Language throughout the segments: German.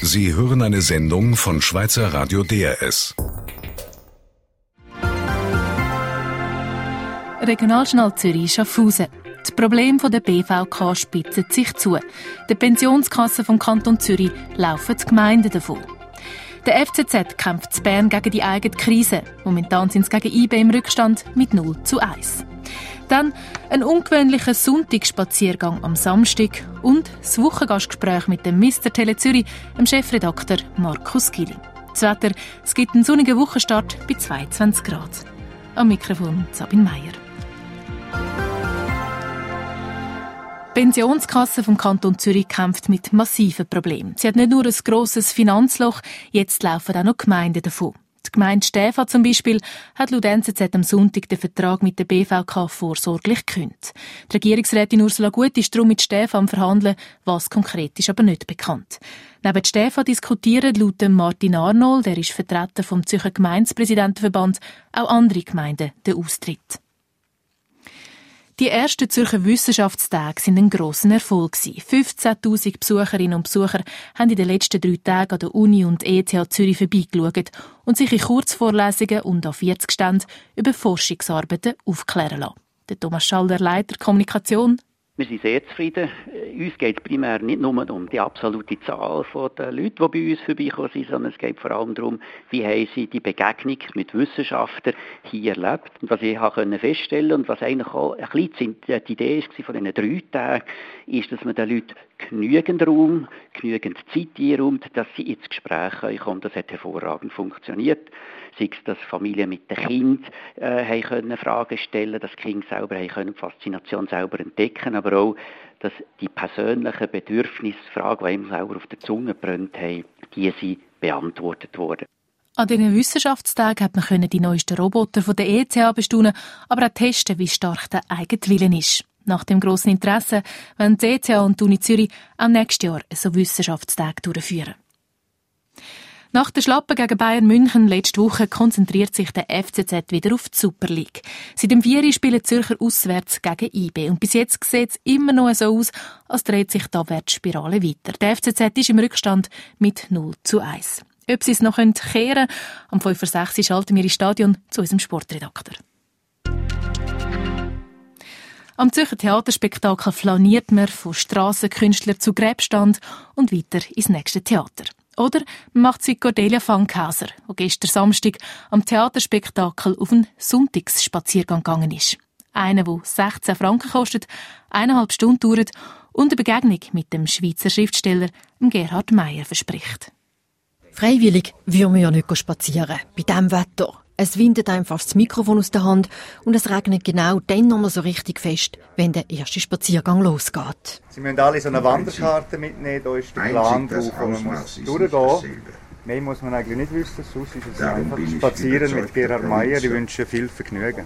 Sie hören eine Sendung von Schweizer Radio DRS. Regionaljournal Zürich Schaffhausen. Das Problem der BVK spitzt sich zu. Die Pensionskassen vom Kanton Zürich laufen die Gemeinden davon. Der FCZ kämpft in Bern gegen die eigene Krise. Momentan sind sie gegen IB im Rückstand mit 0:1. Dann ein ungewöhnlicher Sonntagsspaziergang am Samstag und das Wochengastgespräch mit dem Mr. Tele Zürich, dem Chefredakteur Markus Gilli. Das Wetter, es gibt einen sonnigen Wochenstart bei 22 Grad. Am Mikrofon Sabine Meier. Die Pensionskasse vom Kanton Zürich kämpft mit massiven Problemen. Sie hat nicht nur ein grosses Finanzloch, jetzt laufen auch noch Gemeinden davon. Die Gemeinde Stäfa zum Beispiel hat laut NZZ am Sonntag den Vertrag mit der BVK vorsorglich gekündigt. Die Regierungsrätin Ursula Gut ist darum mit Stäfa am Verhandeln, was konkret ist aber nicht bekannt. Neben Stäfa diskutieren laut Martin Arnold, der ist Vertreter vom Zürcher Gemeindepräsidentenverband, auch andere Gemeinden den Austritt. Die ersten Zürcher Wissenschaftstage waren ein grosser Erfolg. 15'000 Besucherinnen und Besucher haben in den letzten 3 Tagen an der Uni und ETH Zürich vorbeigeschaut und sich in Kurzvorlesungen und an 40 Ständen über Forschungsarbeiten aufklären lassen. Der Thomas Schaller, Leiter Kommunikation. Wir sind sehr zufrieden. Uns geht es primär nicht nur um die absolute Zahl der Leute, die bei uns vorbeikommen sind, sondern es geht vor allem darum, wie haben sie die Begegnung mit Wissenschaftlern hier erlebt. Und was ich feststellen konnte und was eigentlich auch ein bisschen die Idee war von diesen 3 Tagen, ist, dass man den Leuten genügend Raum, genügend Zeit einräumt, dass sie ins Gespräch kommen. Das hat hervorragend funktioniert. Sei es, dass Familien mit den Kindern Fragen stellen konnten, dass die Kinder selber die Faszination selber entdecken, aber auch, dass die persönlichen Bedürfnisfragen, die ihm selber auf der Zunge gebrannt haben, die sind beantwortet worden. An diesen Wissenschaftstagen hat man die neuesten Roboter von der ETH bestaunen, aber auch testen, wie stark der eigene Wille ist. Nach dem grossen Interesse wollen die ETH und die Uni Zürich auch nächstes Jahr so Wissenschaftstage durchführen. Nach der Schlappe gegen Bayern München letzte Woche konzentriert sich der FCZ wieder auf die Super League. Seit dem 4. spielen Zürcher auswärts gegen IB. Und bis jetzt sieht es immer noch so aus, als dreht sich die Abwärtsspirale weiter. Der FCZ ist im Rückstand mit 0:1. Ob sie es noch kehren können, am 5:06 Uhr schalten wir ins Stadion zu unserem Sportredakteur. Am Zürcher Theaterspektakel flaniert man von Strassenkünstler zu Gräbstand und weiter ins nächste Theater. Oder man macht es wie Cordelia Fankhauser, die gestern Samstag am Theaterspektakel auf einen Sonntagsspaziergang gegangen ist. Einer, der 16 Franken kostet, 1,5 Stunden dauert und eine Begegnung mit dem Schweizer Schriftsteller Gerhard Meyer verspricht. Freiwillig würden wir ja nicht spazieren, bei diesem Wetter. Es windet einem fast das Mikrofon aus der Hand und es regnet genau dann noch mal so richtig fest, wenn der erste Spaziergang losgeht. Sie müssen alle so eine Wanderkarte mitnehmen, da ist der Plan drauf, wo man durchgehen. Mehr muss man eigentlich nicht wissen, sonst ist es einfach spazieren mit Gerhard Meyer. Ich wünsche viel Vergnügen.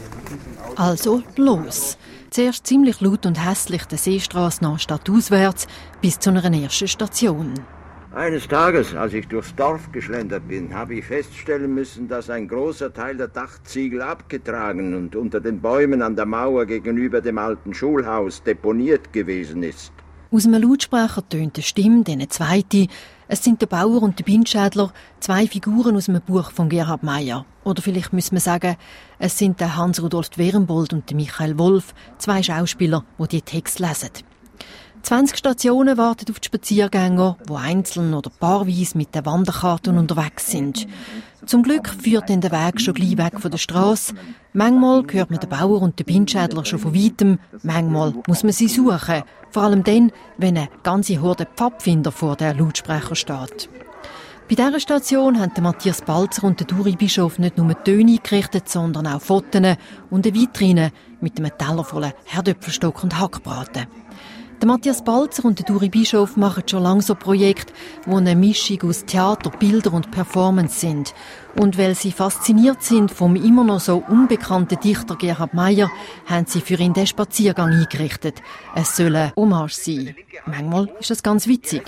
Also los! Zuerst ziemlich laut und hässlich der Seestrasse nach stadtauswärts bis zu einer ersten Station. Eines Tages, als ich durchs Dorf geschlendert bin, habe ich feststellen müssen, dass ein großer Teil der Dachziegel abgetragen und unter den Bäumen an der Mauer gegenüber dem alten Schulhaus deponiert gewesen ist. Aus einem Lautsprecher tönt eine Stimme, dann eine zweite. Es sind der Bauer und der Bindschädler, 2 Figuren aus einem Buch von Gerhard Meyer. Oder vielleicht müssen wir sagen, es sind der Hans-Rudolf Werenbold und der Michael Wolf, 2 Schauspieler, die die Texte lesen. 20 Stationen warten auf die Spaziergänger, die einzeln oder paarweise mit den Wanderkarten unterwegs sind. Zum Glück führt dann der Weg schon gleich weg von der Strasse. Manchmal hört man den Bauer und den Bindschädler schon von weitem, manchmal muss man sie suchen. Vor allem dann, wenn eine ganze Horde Pfadfinder vor der Lautsprecher steht. Bei dieser Station haben Matthias Balzer und Duri Bischof nicht nur Töne eingerichtet, sondern auch Fotos und eine Vitrine mit einem Teller voller Herdöpfelstock und Hackbraten. Der Matthias Balzer und der Duri Bischof machen schon lange so Projekte, die eine Mischung aus Theater, Bilder und Performance sind. Und weil sie fasziniert sind vom immer noch so unbekannten Dichter Gerhard Meyer, haben sie für ihn den Spaziergang eingerichtet. Es soll eine Hommage sein. Manchmal ist das ganz witzig.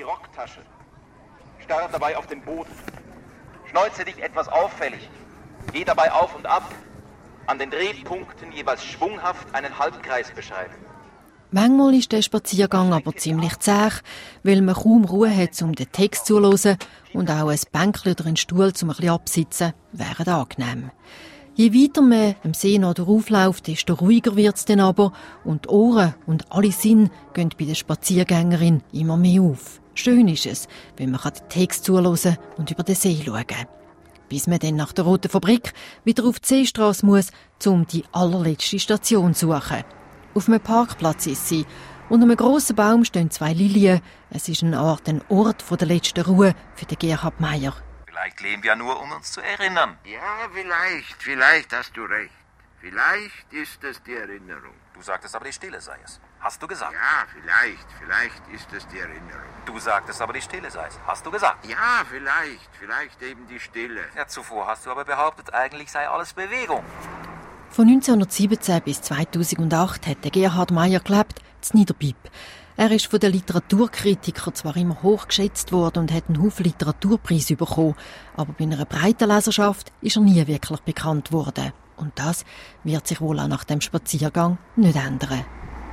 Starre dabei auf den Boden. Schneuze dich etwas auffällig. Geh dabei auf und ab. An den Drehpunkten jeweils schwunghaft einen Halbkreis beschreiben. Manchmal ist der Spaziergang aber ziemlich zäh, weil man kaum Ruhe hat, um den Text zu hören, und auch ein Bänkchen oder ein Stuhl zum ein bisschen absitzen wären angenehm. Je weiter man am See noch draufläuft, desto ruhiger wird es dann aber, und die Ohren und alle Sinne gehen bei der Spaziergängerin immer mehr auf. Schön ist es, wenn man den Text zuhören und über den See schauen kann. Bis man dann nach der Roten Fabrik wieder auf die Seestrasse muss, um die allerletzte Station zu suchen. Auf einem Parkplatz ist sie. Unter einem grossen Baum stehen 2 Lilien. Es ist eine Art ein Ort der letzten Ruhe für den Gerhard Meyer. Vielleicht leben wir nur, um uns zu erinnern. Ja, vielleicht hast du recht. Vielleicht ist es die Erinnerung. Du sagtest aber, die Stille sei es. Hast du gesagt? Ja, vielleicht ist es die Erinnerung. Du sagtest aber, die Stille sei es. Hast du gesagt? Ja, vielleicht eben die Stille. Ja, zuvor hast du aber behauptet, eigentlich sei alles Bewegung. Von 1917 bis 2008 hat Gerhard Meyer gelebt, in Niederbipp. Er ist von den Literaturkritikern zwar immer hoch geschätzt worden und hat einen Haufen Literaturpreise bekommen, aber bei einer breiten Leserschaft ist er nie wirklich bekannt worden. Und das wird sich wohl auch nach dem Spaziergang nicht ändern.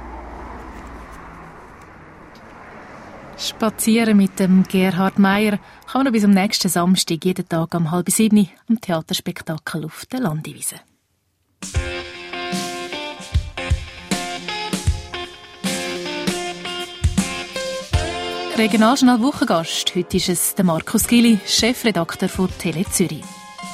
Spazieren mit dem Gerhard Meyer kann man bis am nächsten Samstag jeden Tag um 6:30 am Theaterspektakel auf der Landiwiese. Regionaljournal Wochengast. Heute ist es der Markus Gili, Chefredakteur von Tele Zürich.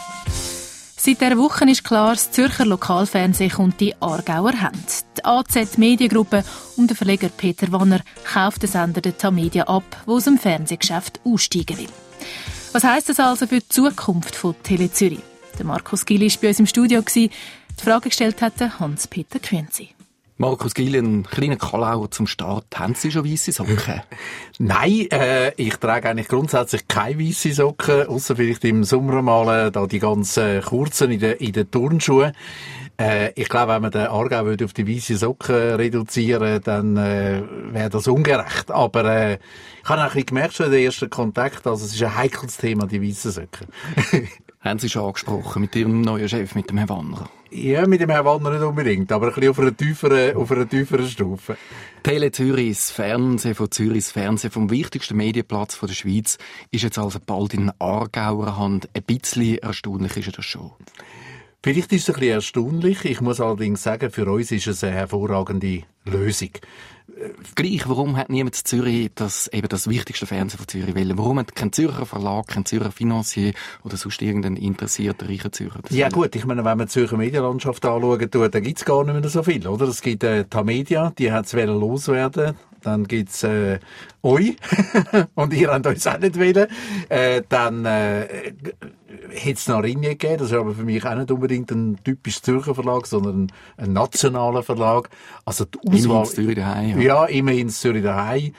Seit dieser Woche ist klar, das Zürcher Lokalfernsehen kommt die Aargauer Hände. Die AZ Mediengruppe und der Verleger Peter Wanner kauft den Sender der Tamedia ab, der aus dem Fernsehgeschäft aussteigen will. Was heisst das also für die Zukunft von Tele Zürich? Der Markus Gili war bei uns im Studio. Die Frage gestellt hat Hans-Peter Künzi. Markus Gili, ein kleiner Kalauer zum Start. Haben Sie schon weisse Socken? Nein, ich trage eigentlich grundsätzlich keine weisse Socken, ausser vielleicht im Sommer mal da die ganz kurzen in den Turnschuhen. Ich glaube, wenn man den Aargau auf die weisse Socken reduzieren, dann wäre das ungerecht. Aber ich habe auch ein bisschen gemerkt schon in den ersten Kontakt, also es ist ein heikles Thema, die weissen Socken. Haben Sie schon angesprochen mit Ihrem neuen Chef, mit dem Herrn Wanner? Ja, mit dem Herrn Wanner nicht unbedingt, aber ein bisschen auf einer tieferen Stufe. Tele Zürich, das Fernsehen von Zürich, das Fernsehen vom wichtigsten Medienplatz der Schweiz, ist jetzt also bald in Aargauer Hand. Ein bisschen erstaunlich ist das schon. Vielleicht ist es ein bisschen erstaunlich. Ich muss allerdings sagen, für uns ist es eine hervorragende Lösung. Gleich, warum hat niemand in Zürich das wichtigste Fernsehen von Zürich wollen? Warum hat kein Zürcher Verlag, kein Zürcher Financier oder sonst irgendein interessierter reicher Zürcher? Ja gut, ich meine, wenn man die Zürcher Medienlandschaft anschauen tut, dann gibt's gar nicht mehr so viel, oder? Es gibt Tamedia, die hat's loswerden. Dann gibt's euch und ihr habt uns auch nicht wollen. Dann hätte es noch Ringe gegeben. Das ist aber für mich auch nicht unbedingt ein typisch Zürcher Verlag, sondern ein nationaler Verlag. Also die Auswahl, immerhin Zürich daheim. Ja, immerhin Zürich daheim.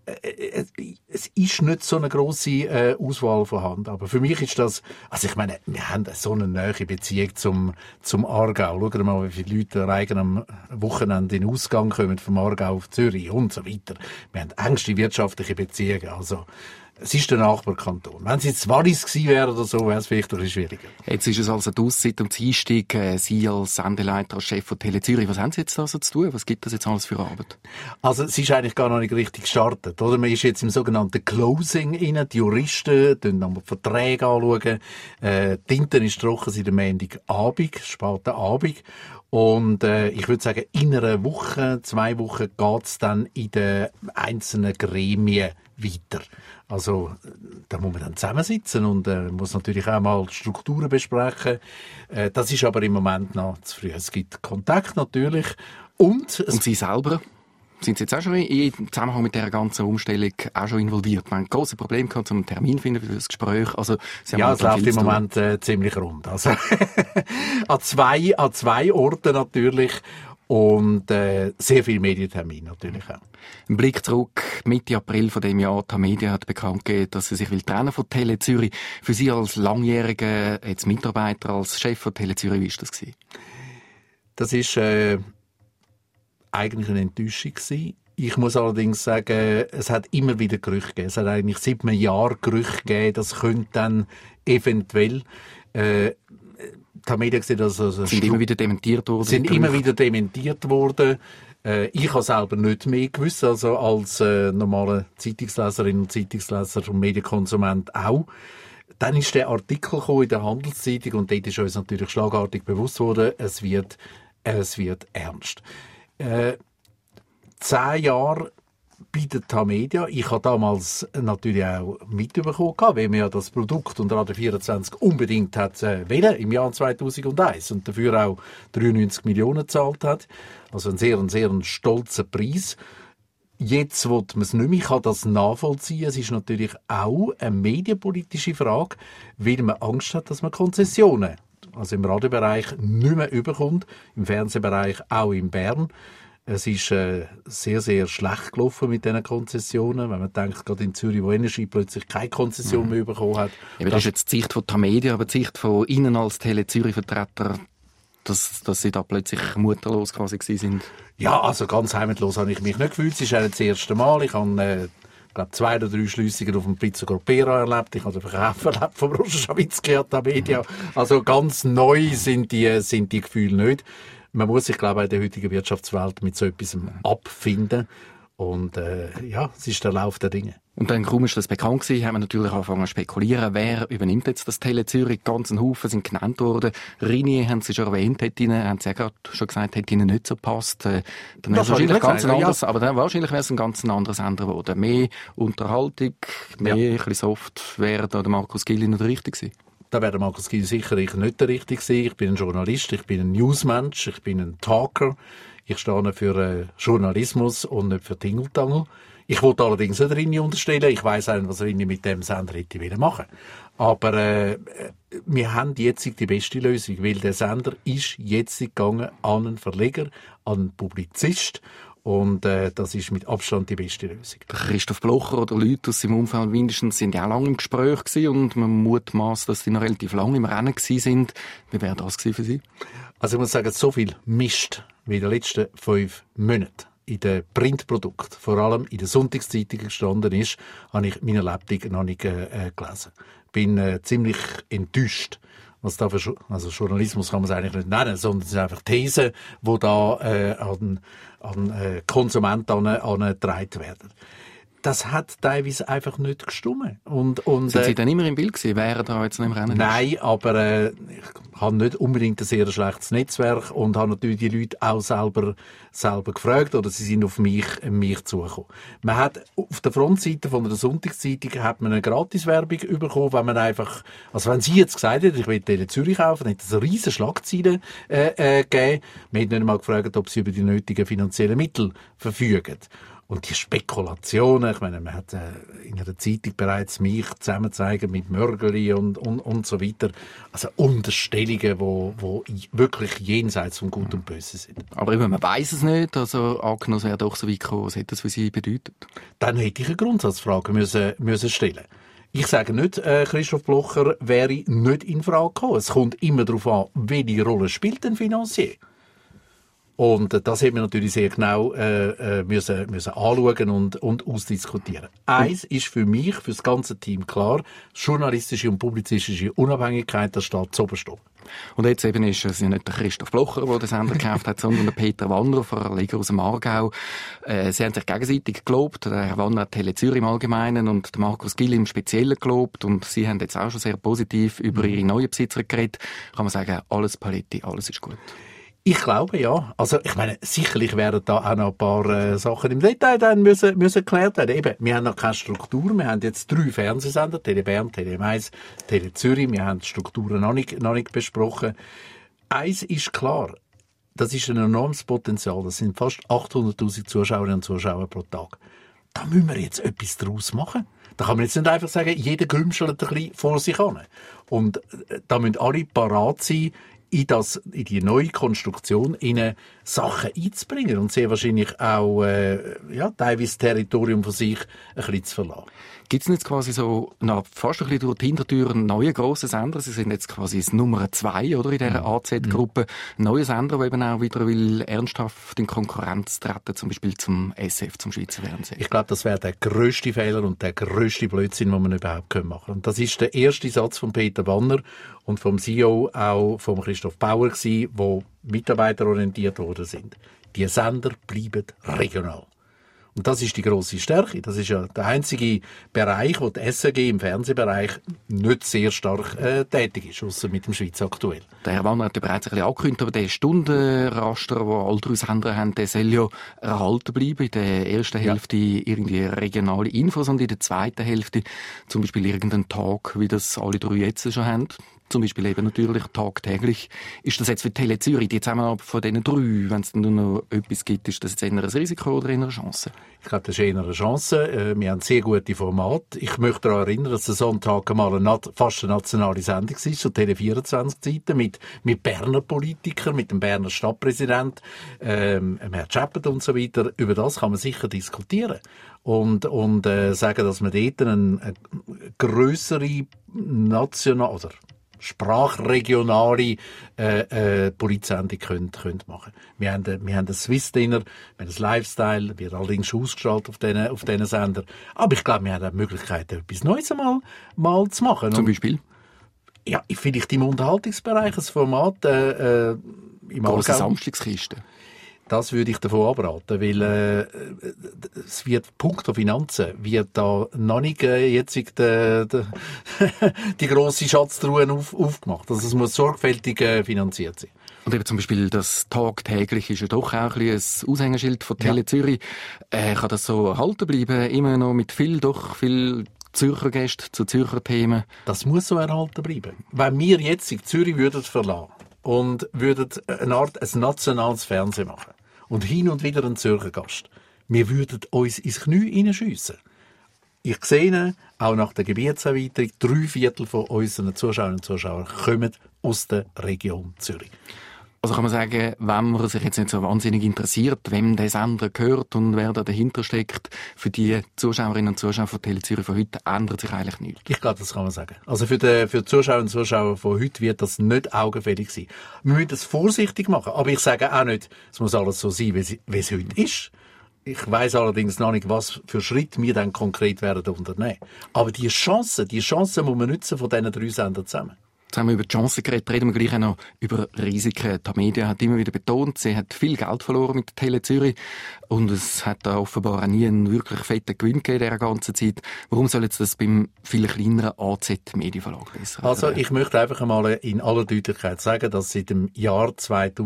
Es ist nicht so eine grosse Auswahl vorhanden. Aber für mich ist das, also ich meine, wir haben so eine nahe Beziehung zum Aargau. Schauen wir mal, wie viele Leute am Wochenende in den Ausgang kommen vom Aargau auf Zürich und so weiter. Wir haben engste wirtschaftliche Beziehungen. Also, es ist der Nachbarkanton. Wenn es jetzt Wallis gewesen wäre oder so, wäre es vielleicht ein bisschen schwieriger. Jetzt ist es also die Aussicht und die Einstieg. Sie als Sendeleiter, als Chef von Tele Zürich, was haben Sie jetzt also zu tun? Was gibt das jetzt alles für Arbeit? Also, es ist eigentlich gar noch nicht richtig gestartet, oder? Man ist jetzt im sogenannten Closing rein. Die Juristen schauen nochmal die Verträge an. Die Tinte ist trocken seit dem Montagabend, späten Abend. Und ich würde sagen, in einer Woche, 2 Wochen geht's dann in den einzelnen Gremien weiter. Also da muss man dann zusammensitzen und muss natürlich auch mal die Strukturen besprechen. Das ist aber im Moment noch zu früh. Es gibt Kontakt natürlich. Und Sie selber? Sind Sie jetzt auch schon im Zusammenhang mit dieser ganzen Umstellung auch schon involviert? Wir haben große Probleme gehabt, um einen Termin zu finden für das Gespräch. Also, Sie haben es läuft im Moment ziemlich rund. Also an zwei Orten natürlich. Und sehr viele Medientermine natürlich auch. Ein Blick zurück, Mitte April von dem Jahr, Tamedia hat bekannt gegeben, dass sie sich trennen von Tele Zürich. Für Sie als langjähriger Mitarbeiter, als Chef von Tele Zürich, wie war das gewesen? Das ist eigentlich eine Enttäuschung gewesen. Ich muss allerdings sagen, es hat immer wieder Gerüchte gegeben. Es hat eigentlich seit einem Jahr Gerüchte gegeben, das könnte dann eventuell Tamedia gesehen, sind immer wieder dementiert worden. Sind immer wieder dementiert worden. Ich habe selber nicht mehr gewusst, also als normale Zeitungsleserin und Zeitungsleser und Medienkonsument auch. Dann ist der Artikel in der Handelszeitung und dort ist uns natürlich schlagartig bewusst worden, es wird ernst. 10 Jahre bei der Tamedia. Ich habe damals natürlich auch mitbekommen, weil man ja das Produkt unter Radio 24 unbedingt hat wollen, im Jahr 2001 und dafür auch 93 Millionen gezahlt hat. Also ein sehr stolzer Preis. Jetzt will man es nicht mehr. Ich kann das nachvollziehen. Es ist natürlich auch eine medienpolitische Frage, weil man Angst hat, dass man Konzessionen, also im Radiobereich, nicht mehr überkommt, im Fernsehbereich auch in Bern. Es ist sehr schlecht gelaufen mit diesen Konzessionen. Wenn man denkt, gerade in Zürich, wo Energie plötzlich keine Konzession mehr bekommen hat. Ja, das ist jetzt die Sicht von Tamedia, aber die Sicht von Ihnen als Tele-Zürich-Vertreter, dass Sie da plötzlich mutterlos quasi gewesen sind. Ja, also ganz heimatlos habe ich mich nicht gefühlt. Es ist auch nicht das erste Mal. Ich habe, 2 oder 3 Schliessungen auf dem Pizza Gropera erlebt. Ich habe den Verkauf erlebt von Roger Schawitzki an Tamedia. Also ganz neu sind die Gefühle nicht. Man muss sich, glaube ich, in der heutigen Wirtschaftswelt mit so etwas abfinden. Und es ist der Lauf der Dinge. Und dann kaum ist das bekannt gewesen, haben wir natürlich angefangen zu spekulieren, wer übernimmt jetzt das Tele Zürich. Ganzen Haufen sind genannt worden. Rini, haben Sie schon erwähnt, haben Sie ja gerade schon gesagt, hätte Ihnen nicht so gepasst. Dann wäre es wahrscheinlich ganz anderes, aber dann wahrscheinlich wäre es ein ganz anderes Sender geworden. Mehr Unterhaltung, mehr ein bisschen soft, wäre da der Markus Gilli nicht richtig gewesen. Da wäre der Markus Gilli sicherlich nicht der Richtige gewesen. Ich bin ein Journalist, ich bin ein Newsmensch, ich bin ein Talker. Ich stehe für Journalismus und nicht für Tingeltangel. Ich wollte allerdings nicht Rini unterstellen. Ich weiss auch nicht, was Rini mit dem Sender hätte machen wollen. Aber wir haben jetzt die beste Lösung, weil der Sender ist jetzt gegangen an einen Verleger, an einen Publizist. Und das ist mit Abstand die beste Lösung. Christoph Blocher oder Leute aus seinem Umfeld mindestens sind ja auch lange im Gespräch gewesen und man mutmaßt, dass sie noch relativ lange im Rennen gewesen sind. Wie wäre das gewesen für Sie? Also ich muss sagen, so viel Mist wie in den letzten 5 Monaten in den Printprodukten, vor allem in den Sonntagszeitungen gestanden ist, habe ich meine Lebtung noch nicht gelesen. Bin ziemlich enttäuscht. Was da für also Journalismus kann man es eigentlich nicht nennen, sondern es sind einfach Thesen, die da an Konsumenten angetragen werden. Das hat teilweise einfach nicht gestimmt. Sind Sie dann immer im Bild gewesen? Wären da jetzt noch im Rennen? Nein, aber ich habe nicht unbedingt ein sehr schlechtes Netzwerk und habe natürlich die Leute auch selber gefragt oder sie sind auf mich zugekommen. Man hat auf der Frontseite von der Sonntagszeitung hat man eine Gratiswerbung bekommen, wenn man einfach, also wenn Sie jetzt gesagt hätten, ich will Tele Zürich kaufen, dann hätte es eine riesen Schlagzeile gegeben. Man hat nicht einmal gefragt, ob sie über die nötigen finanziellen Mittel verfügen. Und die Spekulationen, ich meine, man hat in einer Zeitung bereits mich zusammenzeigen mit Mörgeli und so weiter. Also Unterstellungen, die wirklich jenseits von Gut und Böse sind. Aber eben, man weiss es nicht, also angenommen, es wäre doch so weit gekommen, was hätte das für Sie bedeutet? Dann hätte ich eine Grundsatzfrage müssen stellen. Ich sage nicht, Christoph Blocher wäre nicht in Frage gekommen. Es kommt immer darauf an, welche Rolle spielt denn Finanzier. Und das hätten wir natürlich sehr genau müssen anschauen und ausdiskutieren. Eins ist für mich, für das ganze Team klar, journalistische und publizistische Unabhängigkeit, das steht zuoberst. Und jetzt eben ist es ja nicht der Christoph Blocher, der den Sender gekauft hat, sondern der Peter Wanner, Verleger aus dem Aargau. Sie haben sich gegenseitig gelobt, der Herr Wanner hat Tele Zürich im Allgemeinen und der Markus Gilli im Speziellen gelobt. Und Sie haben jetzt auch schon sehr positiv über Ihre neuen Besitzer geredet. Kann man sagen, alles Paletti, alles ist gut. Ich glaube, ja. Also, ich meine, sicherlich werden da auch noch ein paar Sachen im Detail dann müssen geklärt werden. Eben, wir haben noch keine Struktur. Wir haben jetzt 3 Fernsehsender, Tele Bern, Tele Mais, Tele Zürich. Wir haben die Strukturen noch nicht besprochen. Eins ist klar. Das ist ein enormes Potenzial. Das sind fast 800.000 Zuschauerinnen und Zuschauer pro Tag. Da müssen wir jetzt etwas daraus machen. Da kann man jetzt nicht einfach sagen, jeder grümschelt ein bisschen vor sich hin. Und da müssen alle parat sein, in die neue Konstruktion Sachen einzubringen und sehr wahrscheinlich auch teilweise das Territorium von sich ein bisschen zu verlassen. Gibt es jetzt quasi so fast ein bisschen durch die Hintertür einen neuen grossen Sender? Sie sind jetzt quasi das Nummer 2 oder, in dieser AZ-Gruppe. Ein neuer Sender, der eben auch wieder will ernsthaft in Konkurrenz treten, zum Beispiel zum SF, zum Schweizer Fernsehen. Ich glaube, das wäre der grösste Fehler und der grösste Blödsinn, den man überhaupt machen können. Und das ist der erste Satz von Peter Wanner und vom CEO auch von Christoph Christoph Bauer die mitarbeiterorientiert worden sind. Die Sender bleiben regional. Und das ist die grosse Stärke. Das ist ja der einzige Bereich, wo die SRG im Fernsehbereich nicht sehr stark tätig ist, ausser mit dem Schweiz aktuell. Der Herr Wanner hat ja bereits ein bisschen angekündigt, aber der Stundenraster, den alle 3 Sender haben, der soll ja erhalten bleiben. In der ersten Hälfte irgendwie regionale Infos und in der zweiten Hälfte zum Beispiel irgendeinen Tag, wie das alle 3 jetzt schon haben. Zum Beispiel eben natürlich tagtäglich. Ist das jetzt für Tele Zürich die Zusammenarbeit von diesen 3, wenn es nur noch etwas gibt, ist das jetzt eher ein Risiko oder eher eine Chance? Ich glaube, das ist eher eine Chance. Wir haben sehr gute Formate. Ich möchte daran erinnern, dass der Sonntag mal fast eine nationale Sendung war, so Tele24-Zeiten, mit Berner Politikern, mit dem Berner Stadtpräsident, Herrn Chappert und so weiter. Über das kann man sicher diskutieren. Und sagen, dass man dort eine grössere nationale oder sprachregionale Politsendung können machen. Wir haben ein Swiss Dinner, wir haben ein Lifestyle, wird allerdings ausgestrahlt auf diesen Sender. Aber ich glaube, wir haben auch die Möglichkeit, etwas Neues mal zu machen. Zum Beispiel? Ja, vielleicht im Unterhaltungsbereich ein Format im Große Samstagskiste. Das würde ich davon abraten, weil es wird punkto Finanzen wird da noch nicht jetzt die grosse Schatztruhe aufgemacht. Also es muss sorgfältig finanziert sein. Und eben zum Beispiel das tagtäglich ist ja doch auch ein Aushängeschild von Tele Zürich. Kann das so erhalten bleiben? Immer noch mit viel Zürcher Gäste zu Zürcher Themen? Das muss so erhalten bleiben. Wenn wir jetzt in Zürich würden verlassen und würden eine Art ein nationales Fernsehen machen und hin und wieder einen Zürcher Gast, wir würden uns ins Knie hineinschiessen. Ich sehe, auch nach der Gebietserweiterung, 3/4 von unseren Zuschauerinnen und Zuschauern kommen aus der Region Zürich. Also kann man sagen, wenn man sich jetzt nicht so wahnsinnig interessiert, wem der Sender gehört und wer da dahinter steckt, für die Zuschauerinnen und Zuschauer von Tele Zürich von heute ändert sich eigentlich nichts. Ich glaube, das kann man sagen. Also für die Zuschauerinnen und Zuschauer von heute wird das nicht augenfällig sein. Wir müssen es vorsichtig machen, aber ich sage auch nicht, es muss alles so sein, wie es heute ist. Ich weiss allerdings noch nicht, was für Schritte wir dann konkret werden unternehmen. Aber die Chance muss man nutzen von diesen 3 Sendern zusammen. Jetzt haben wir über die Chancen geredet, reden wir gleich auch noch über Risiken. Die Media hat immer wieder betont, sie hat viel Geld verloren mit Tele Zürich und es hat da offenbar auch nie einen wirklich fetten Gewinn gegeben in dieser ganzen Zeit. Warum soll jetzt das beim viel kleineren AZ Medienverlag besser? Also ich möchte einfach einmal in aller Deutlichkeit sagen, dass seit dem Jahr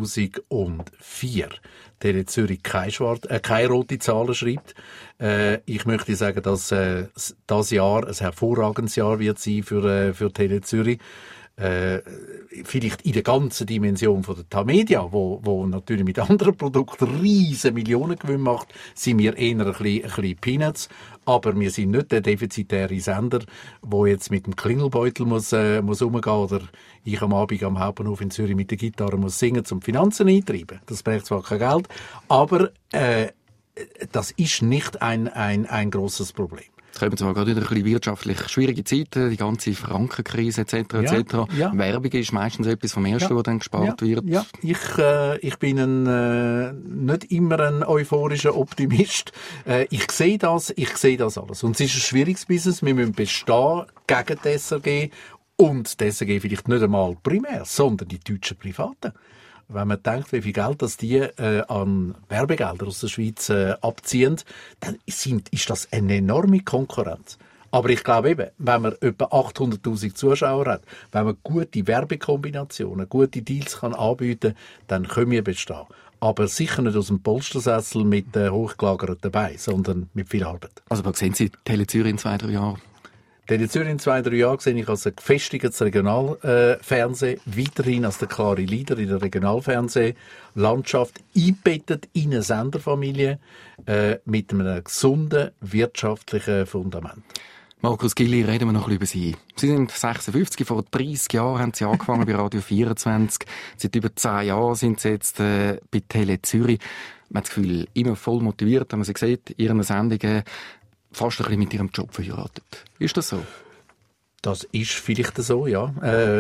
2004 Tele Zürich keine rote Zahlen schreibt. Ich möchte sagen, dass das Jahr ein hervorragendes Jahr wird sein für Tele Zürich. Vielleicht in der ganzen Dimension von der Tamedia, wo natürlich mit anderen Produkten riesen Millionengewinn macht, sind wir eher ein bisschen Peanuts. Aber wir sind nicht der defizitäre Sender, der jetzt mit dem Klingelbeutel muss umgehen oder ich am Abend am Hauptbahnhof in Zürich mit der Gitarre muss singen, um Finanzen eintreiben. Das bringt zwar kein Geld, aber das ist nicht ein grosses Problem. Jetzt kommen zwar gerade wieder ein bisschen wirtschaftlich schwierige Zeiten, die ganze Frankenkrise etc. Ja. Werbung ist meistens etwas vom Ersten, was dann gespart wird. Ja, ich bin nicht immer ein euphorischer Optimist. Ich sehe das alles. Und es ist ein schwieriges Business. Wir müssen bestehen gegen die SRG und die SRG vielleicht nicht einmal primär, sondern die deutschen Privaten. Wenn man denkt, wie viel Geld das die an Werbegelder aus der Schweiz abziehen, dann ist das eine enorme Konkurrenz. Aber ich glaube eben, wenn man etwa 800'000 Zuschauer hat, wenn man gute Werbekombinationen, gute Deals kann anbieten, dann können wir bestehen. Aber sicher nicht aus dem Polstersessel mit hochgelagerten Beinen, sondern mit viel Arbeit. Also was sehen Sie Tele Zürich in 2-3 Jahren? Tele Zürich in 2-3 Jahren sehe ich als ein gefestigtes Regionalfernsehen, weiterhin als der klare Leader in der Regionalfernsehlandschaft, eingebettet in eine Senderfamilie mit einem gesunden wirtschaftlichen Fundament. Markus Gilli, reden wir noch ein bisschen über Sie. Sie sind 56, vor 30 Jahren haben Sie angefangen bei Radio 24. Seit über 10 Jahren sind Sie jetzt bei Tele Zürich. Man hat das Gefühl, immer voll motiviert, wenn man Sie sieht, in Ihren Sendungen fast ein bisschen mit Ihrem Job verheiratet. Ist das so? Das ist vielleicht so, ja.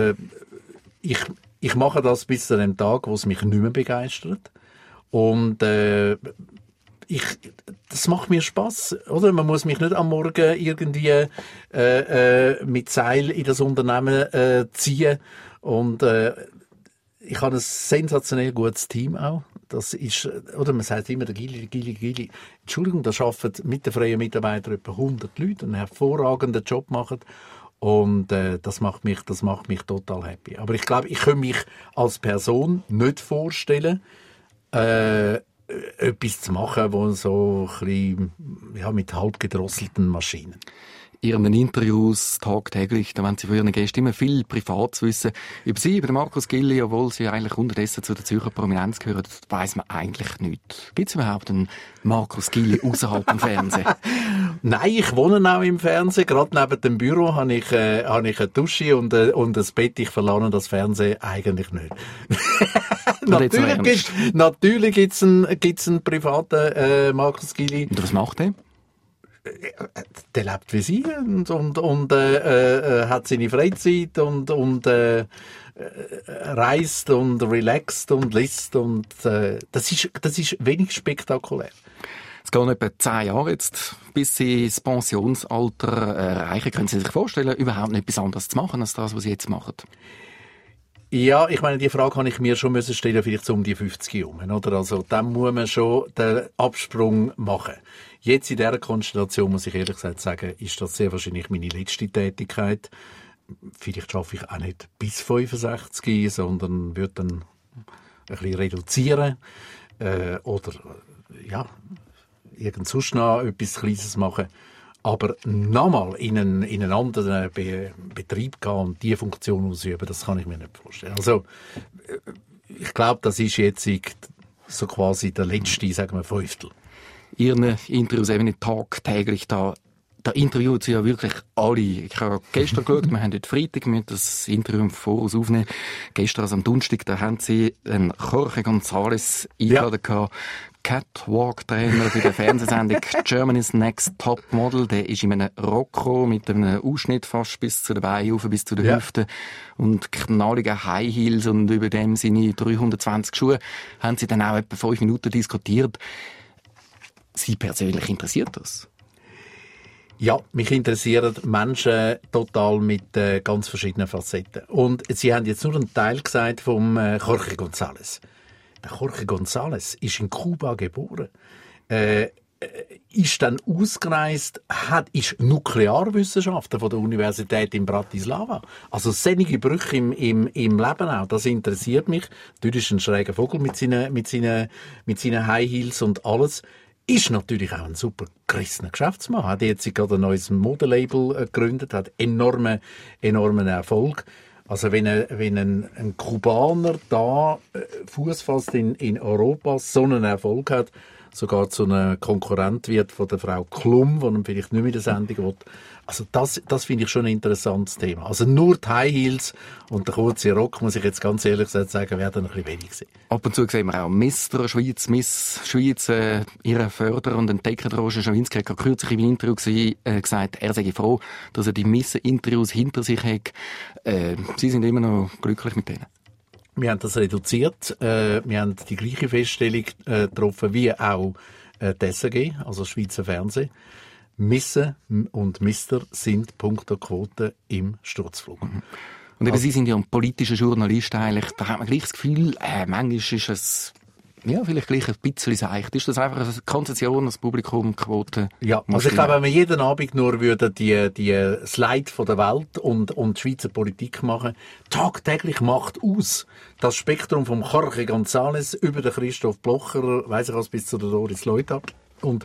Ich mache das bis zu dem Tag, wo es mich nicht mehr begeistert. Und das macht mir Spass, oder? Man muss mich nicht am Morgen irgendwie mit Seil in das Unternehmen ziehen. Und ich habe ein sensationell gutes Team auch. Das ist, oder man sagt immer, der Gili. Entschuldigung, da arbeiten mit den freien Mitarbeitern etwa 100 Leute, die einen hervorragenden Job machen. Und das macht mich total happy. Aber ich glaube, ich kann mich als Person nicht vorstellen, etwas zu machen, wo so ein bisschen, ja, mit halb gedrosselten Maschinen. Ihren Interviews tagtäglich, da wollen Sie von Ihren Gästen immer viel Privates wissen. Über Sie, über den Markus Gili, obwohl Sie eigentlich unterdessen zu der Zürcher Prominenz gehören, weiss man eigentlich nichts. Gibt es überhaupt einen Markus Gili außerhalb dem Fernsehen? Nein, ich wohne auch im Fernsehen. Gerade neben dem Büro habe ich eine Dusche und ein Bett. Ich verlange das Fernsehen eigentlich nicht. Natürlich gibt's einen privaten Markus Gili. Und was macht er? Der lebt wie Sie und hat seine Freizeit und reist und relaxt und liest und das ist wenig spektakulär. Es gehen etwa 10 Jahre jetzt, bis Sie das Pensionsalter erreichen. Können Sie sich vorstellen, überhaupt nicht etwas anderes zu machen als das, was Sie jetzt machen? Ja, ich meine, die Frage kann ich mir schon stellen, vielleicht so um die 50 herum, oder? Also, dann muss man schon den Absprung machen. Jetzt in dieser Konstellation, muss ich ehrlich gesagt sagen, ist das sehr wahrscheinlich meine letzte Tätigkeit. Vielleicht schaffe ich auch nicht bis 65, sondern würde dann ein bisschen reduzieren, oder, ja, irgend sonst noch etwas Kleines machen. Aber nochmal in einen anderen Betrieb gehen und diese Funktion ausüben, das kann ich mir nicht vorstellen. Also, ich glaube, das ist jetzt so quasi der letzte, sagen wir, Fünftel. Ihren Interviews eben nicht tagtäglich da interviewen Sie ja wirklich alle. Ich habe gestern geschaut, wir haben heute Freitag, wir müssen das Interview im Voraus aufnehmen. Gestern, also am Donnerstag, da haben Sie einen Jorge González eingeladen gehabt. Catwalk-Trainer bei der Fernsehsendung Germany's Next Top Model. Der ist in einem Rocco mit einem Ausschnitt fast bis zu den Beinen rauf, bis zu den Hüften und knalligen High Heels und über dem seine 320 Schuhe. Haben Sie dann auch etwa 5 Minuten diskutiert. Sie persönlich interessiert das? Ja, mich interessieren Menschen total mit ganz verschiedenen Facetten. Und Sie haben jetzt nur einen Teil gesagt vom Jorge González. Der Jorge González ist in Kuba geboren, ist dann ausgereist, ist Nuklearwissenschaftler von der Universität in Bratislava. Also solche Brüche im Leben auch, das interessiert mich. Dort ist ein schräger Vogel mit seinen High Heels und alles. Ist natürlich auch ein super gerissener Geschäftsmann. Hat jetzt gerade ein neues Modelabel gegründet, hat enormen Erfolg. Also wenn ein Kubaner da Fuß fasst in Europa, so einen Erfolg hat, sogar zu einem Konkurrent wird von der Frau Klum, die ihm vielleicht nicht mehr in der Sendung will. Also das finde ich schon ein interessantes Thema. Also nur die High Heels und der kurze Rock, muss ich jetzt ganz ehrlich sagen, werden ein bisschen wenig sein. Ab und zu sehen wir auch Mr. Schweiz, Miss Schweiz, ihre Förderer und Entdecker Roger Schawinski hat kürzlich im Interview gesagt, er sei froh, dass er die Miss-Interviews hinter sich hat. Sie sind immer noch glücklich mit denen? Wir haben das reduziert. Wir haben die gleiche Feststellung getroffen wie auch die SRG, also Schweizer Fernsehen. Missen und Mister sind punkto Quote im Sturzflug. Und eben, Sie sind ja ein politischer Journalist eigentlich. Da hat man gleich das Gefühl, manchmal ist es vielleicht gleich ein bisschen seicht. Ist das einfach eine Konzession, das Publikum, Quote? Ja, also ich glaube, wenn wir jeden Abend nur würden die Slide von der Welt und die Schweizer Politik machen, tagtäglich macht aus das Spektrum vom Jorge González über den Christoph Blocher, weiss ich was, bis zu der Doris Leuthard. Und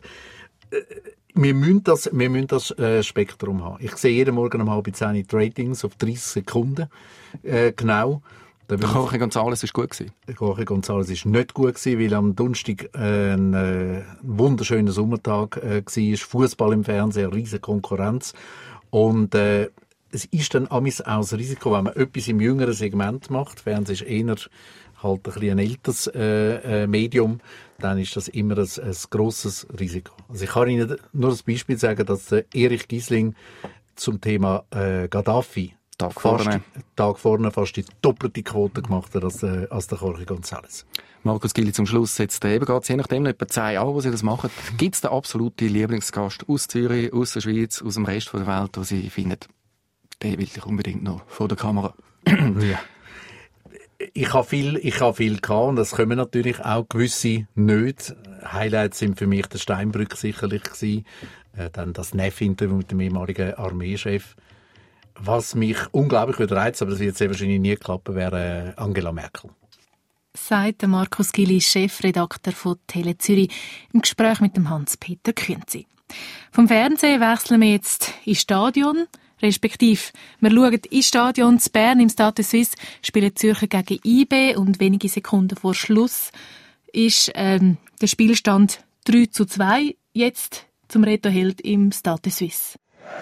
wir müssen das Spektrum haben. Ich sehe jeden Morgen um 9:30 die Ratings auf 30 Sekunden. Genau. Der Jorge González war gut gewesen. Der Jorge González war nicht gut gewesen, weil am Donnerstag ein wunderschöner Sommertag war. Fußball im Fernsehen, eine riesige Konkurrenz. Und es ist dann auch das Risiko, wenn man etwas im jüngeren Segment macht. Fernsehen ist eher halt ein älteres Medium, dann ist das immer ein grosses Risiko. Also ich kann Ihnen nur das Beispiel sagen, dass Erich Giesling zum Thema Gaddafi Tag vorne fast die doppelte Quote gemacht hat als der Jorge González. Markus Gili, zum Schluss jetzt eben geht es je nachdem etwa 10 Jahre, wo Sie das machen. Gibt es den absoluten Lieblingsgast aus Zürich, aus der Schweiz, aus dem Rest der Welt, wo Sie finden, den will ich unbedingt noch vor der Kamera? Ja. Ich habe viel gehabt und das kommen natürlich auch gewisse nicht. Highlights sind für mich der Steinbrück sicherlich gewesen. Dann das Neff-Interview mit dem ehemaligen Armeechef. Was mich unglaublich reizt, aber das wird sehr wahrscheinlich nie klappen, wäre Angela Merkel. Sagt Markus Gilli, Chefredakteur von Tele Zürich, im Gespräch mit dem Hans-Peter Künzi. Vom Fernsehen wechseln wir jetzt ins Stadion, respektive wir schauen ins Stadion zu Bern. Im Stade Suisse spielen Zürcher gegen IB und wenige Sekunden vor Schluss ist der Spielstand 3:2 jetzt zum Reto-Held im Stade Suisse.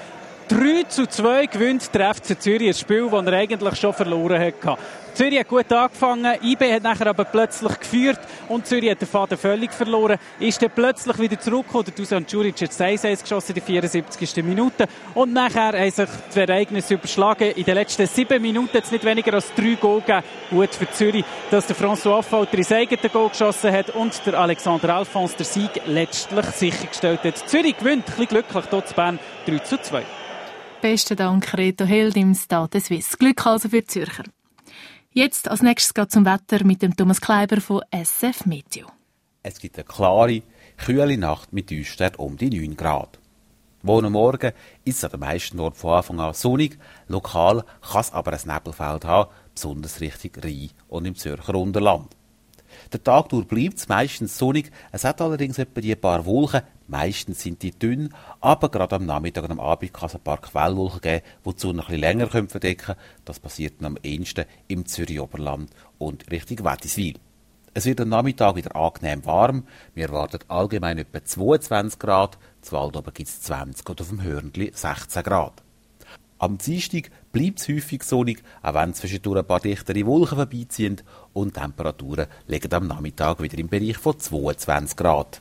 3:2 gewinnt der FC Zürich, ein Spiel, das er eigentlich schon verloren hatte. Zürich hat gut angefangen, IB hat nachher aber plötzlich geführt und Zürich hat den Faden völlig verloren. Ist dann plötzlich wieder zurückgekommen. Der Dusan Djuric hat 1-1 geschossen in der 74. Minute. Und nachher haben sich die Ereignisse überschlagen. In den letzten 7 Minuten hat es nicht weniger als 3 Goal gegeben. Gut für Zürich, dass der François Affolter ins eigene Goal geschossen hat und der Alexander Alphonse den Sieg letztlich sichergestellt hat. Zürich gewinnt, ein bisschen glücklich, dort zu Bern 3:2. Besten Dank, Reto Held im Stade Suisse. Glück also für die Zürcher. Jetzt als nächstes geht zum Wetter mit dem Thomas Kleiber von SF Meteo. Es gibt eine klare, kühle Nacht mit Tiefstwert um die 9 Grad. Morgen Morgen ist es an den meisten Orten von Anfang an sonnig. Lokal kann es aber ein Nebelfeld haben, besonders Richtung Rhein und im Zürcher Unterland. Der Tag durch bleibt es meistens sonnig. Es hat allerdings etwa ein paar Wolken. Meistens sind die dünn, aber gerade am Nachmittag und am Abend kann es ein paar Quellwolken geben, die die Sonne ein bisschen länger verdecken können. Das passiert dann am ehesten im Zürich-Oberland und Richtung Wettiswil. Es wird am Nachmittag wieder angenehm warm. Wir erwarten allgemein etwa 22 Grad. Zu Waldoben gibt es 20 und auf dem Hörnli 16 Grad. Am Dienstag bleibt es häufig sonnig, auch wenn zwischendurch ein paar dichtere Wolken vorbeiziehen und Temperaturen liegen am Nachmittag wieder im Bereich von 22 Grad.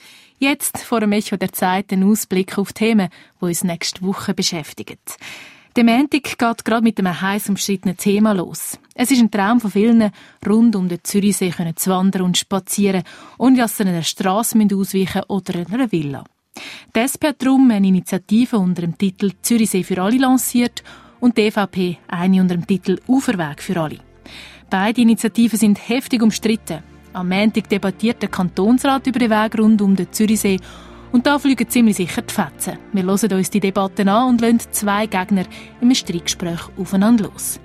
Jetzt vor dem Echo der Zeit ein Ausblick auf Themen, die uns nächste Woche beschäftigen. Der Montag geht gerade mit einem heiß umstrittenen Thema los. Es ist ein Traum von vielen, rund um den Zürichsee zu wandern und spazieren, ohne dass sie einer Strasse ausweichen oder einer Villa. Die SP hat darum eine Initiative unter dem Titel «Zürichsee für alle» lanciert und die EVP eine unter dem Titel «Uferweg für alle». Beide Initiativen sind heftig umstritten. Am Montag debattiert der Kantonsrat über den Weg rund um den Zürichsee und da fliegen ziemlich sicher die Fetzen. Wir hören uns die Debatte an und lassen 2 Gegner im Streitgespräch aufeinander los.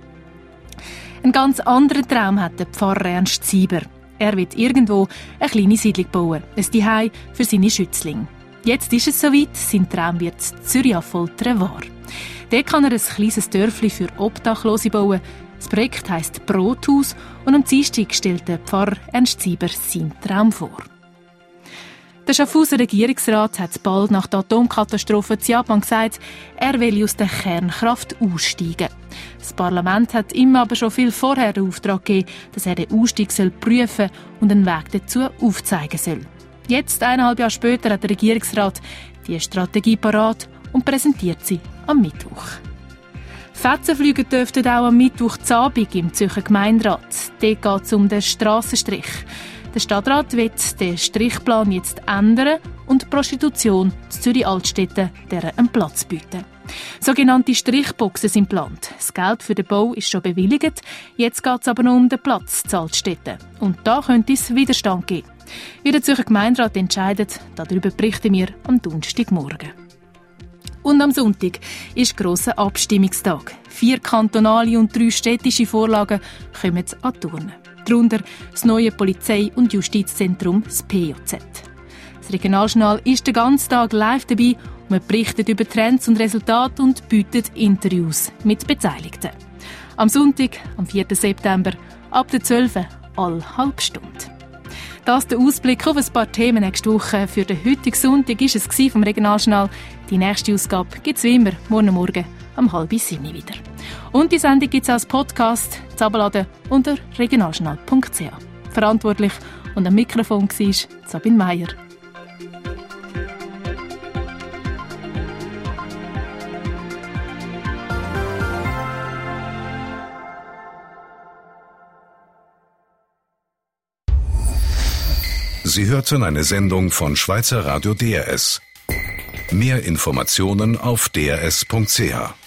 Einen ganz anderen Traum hat der Pfarrer Ernst Sieber. Er will irgendwo eine kleine Siedlung bauen, ein Zuhause für seine Schützlinge. Jetzt ist es soweit, sein Traum wird Zürich-Affoltern wahr. Dort kann er ein kleines Dörfli für Obdachlose bauen. Das Projekt heisst Brothaus und am Dienstag stellt der Pfarrer Ernst Sieber seinen Traum vor. Der Schaffhauser Regierungsrat hat bald nach der Atomkatastrophe in Japan gesagt, er will aus der Kernkraft aussteigen. Das Parlament hat ihm aber schon viel vorher den Auftrag gegeben, dass er den Ausstieg prüfen und einen Weg dazu aufzeigen soll. Jetzt, 1,5 Jahre später, hat der Regierungsrat die Strategie parat und präsentiert sie am Mittwoch. Fetzen fliegen dürften auch am Mittwoch zu Abend im Zürcher Gemeinderat. Dort geht es um den Strassenstrich. Der Stadtrat will den Strichplan jetzt ändern und die Prostitution in Zürich-Altstetten deren einen Platz bieten. Sogenannte Strichboxen sind geplant. Das Geld für den Bau ist schon bewilligt. Jetzt geht es aber noch um den Platz in Altstetten. Und da könnte es Widerstand geben. Wie der Zürcher Gemeinderat entscheidet, darüber berichten wir am Donnerstagmorgen. Und am Sonntag ist grosser Abstimmungstag. 4 kantonale und 3 städtische Vorlagen kommen an die Urne. Darunter das neue Polizei- und Justizzentrum, das PJZ. Das Regionaljournal ist den ganzen Tag live dabei und man berichtet über Trends und Resultate und bietet Interviews mit Beteiligten. Am Sonntag, am 4. September, ab der 12 Uhr, alle halbe Stunde. Das der Ausblick auf ein paar Themen nächste Woche. Für den heutigen Sonntag war es vom Regionaljournal. Die nächste Ausgabe gibt es wie immer morgen um 6:30 wieder. Und die Sendung gibt es als Podcast zu abladen unter regionaljournal.ch. Verantwortlich und am Mikrofon war Sabine Meier. Sie hörten eine Sendung von Schweizer Radio DRS. Mehr Informationen auf drs.ch.